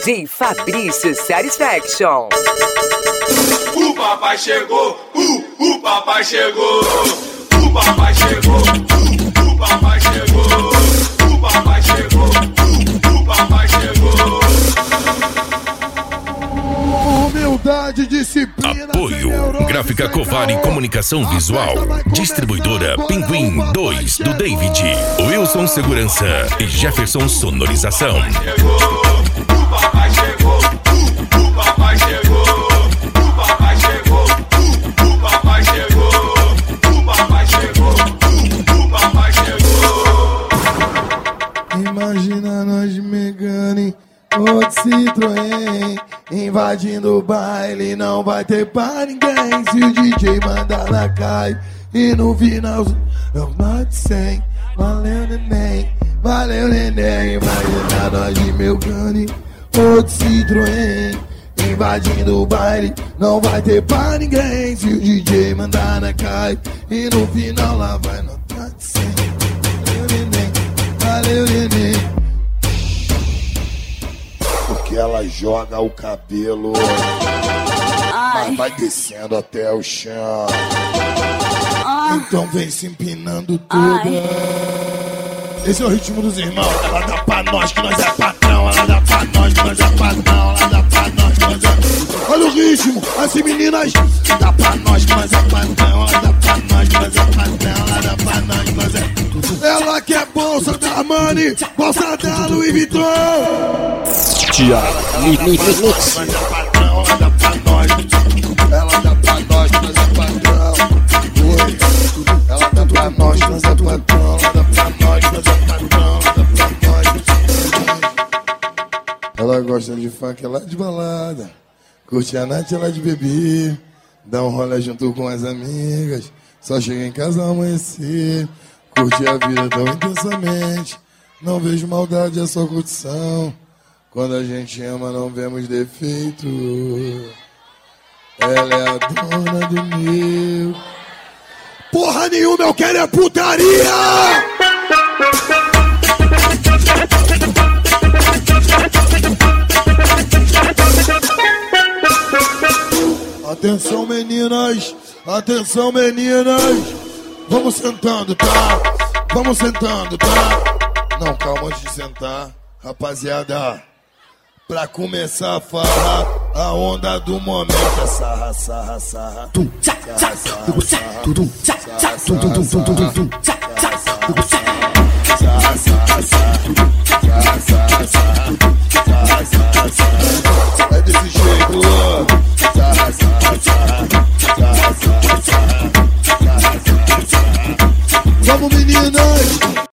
DJ Fabrício Satisfaction. O papai chegou, o papai chegou, o papai chegou, o papai chegou, o papai chegou, o papai chegou. Humildade, disciplina. Apoio Gráfica Covar e Comunicação Visual. Distribuidora Pinguim 2 do David, Wilson Segurança e Jefferson Sonorização. O papai chegou, o papai chegou, o papai chegou, o papai chegou, o papai chegou, o papai chegou. Imagina nós Megane, outro Citroën, invadindo o baile, não vai ter pra ninguém. Se o DJ mandar na cai e no final eu mate 100. Valeu neném, valeu neném. Imagina nós de Megane, outro Citroën, invadindo o baile, não vai ter pra ninguém. Se o DJ mandar na cai e no final lá vai no mate 100. Valeu neném, valeu neném. Porque ela joga o cabelo, mas vai descendo até o chão. Então vem se empinando toda. Esse é o ritmo dos irmãos. Ela dá pra nós que nós é patrão. Ela dá pra nós que nós é patrão. Ela dá pra nós que nós é... Olha o ritmo, assim meninas. Dá pra nós que nós é patrão. Ela dá pra nós que nós é patrão. Ela dá pra nós que nós é... Ela quer bolsa da Armani, bolsa da Louis Vuitton. Thiago Mix. Nós é patrão, ela dá pra nós. Ela dá pra nós que nós é patrão. Ela dá pra nós que nós é patrão. Ela dá pra nós que nós é patrão. Ela dá pra nós. Ela gosta de funk, ela é de balada. Curte a night, ela é de beber. Dá um rolê junto com as amigas. Só chega em casa ao amanhecer. Curte a vida tão intensamente. Não vejo maldade, é só curtição. Quando a gente ama, não vemos defeito. Ela é a dona do meu. Porra nenhuma, eu quero é putaria! Atenção meninas, atenção meninas. Vamos sentando, tá? Vamos sentando, tá? Não, calma antes de sentar, rapaziada. Pra começar a farra, a onda do momento é sarra, sarra, sarra. É desse jeito, vamos meninas!